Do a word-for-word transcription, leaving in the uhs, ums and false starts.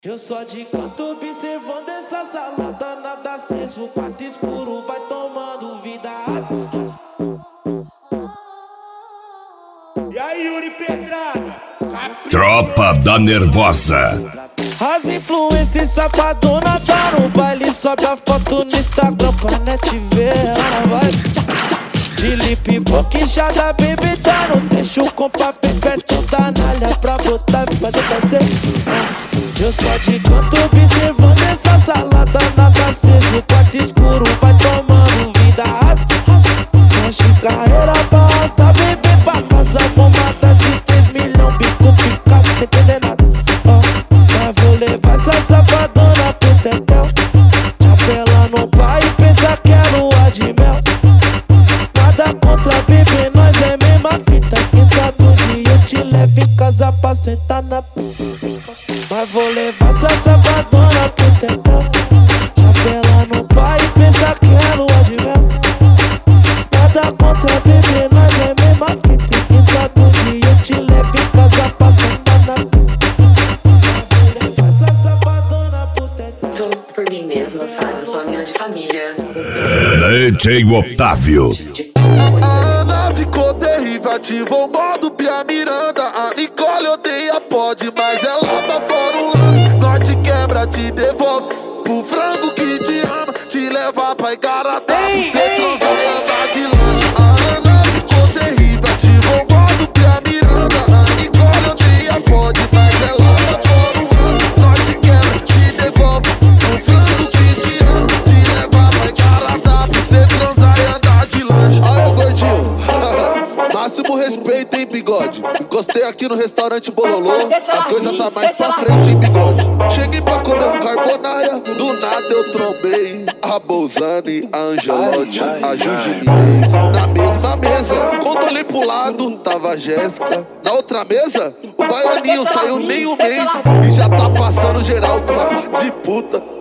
Eu só de canto observando essa salada, nada aceso, quarto escuro, vai tomando vida. E aí, Yuri Pedrada? Tropa da Nervosa. As influências safadona tá no baile, sobe a foto no Instagram pra net ver. Ela vai de lip boquinchada, baby, tá no trecho com papel perto da nalha pra botar e fazer fazer. Eu só de canto observando essa salada, nada aceso, quarto escuro, vai tomando vida. Fecha carreira basta, bebê pra casa, bombada de três milhões, bico fica sem entender nada. Oh, mas vou levar essa safadona pro tetel, chapela no pai e pensa que é lua de mel. Nada contra bebê, nós é mesma fita, quem sabe um dia eu te levo em casa pra sentar na p***. Mas vou levar essa safadona pro tetel, chapela no pai e pensa que é lua de mel. Nada contra bebê, nós é mesma fita, quem sabe um dia eu te levo em casa pra sentar na p***. Mas vou levar essa safadona pro tetel. Tô por mim mesma, sabe? Eu sou uma menina de família. D J Otávio. A Ana ficou terrível, ativou o modo Pia Miranda. A Nicole odeia pode, mas ela tá fora o lance. Nós te quebra, te devolve pro frango que te ama, te leva pra Igarapá, pra você transar e andar de lanche. A Ana ficou terrível, ativou o modo Pia Miranda. A Nicole odeia pode, mas ela tá fora o lance. Nós te quebra, te devolve pro frango que te ama, te leva pra Igarapá, pra você transar e andar de lanche. Aí, gordinho, máximo respeito, hein, bigode. Encostei aqui no restaurante Bololô, as coisas tá mais pra frente, hein, bigode. Cheguei pra comer um carbonara, do nada eu trombei a Bolzani, a Angelotti, a Juju Minez. Na mesma mesa, quando olhei pro lado, tava a Jéssica. Na outra mesa, o baianinho saiu nem um mês e já tá passando geral com uma parte de puta.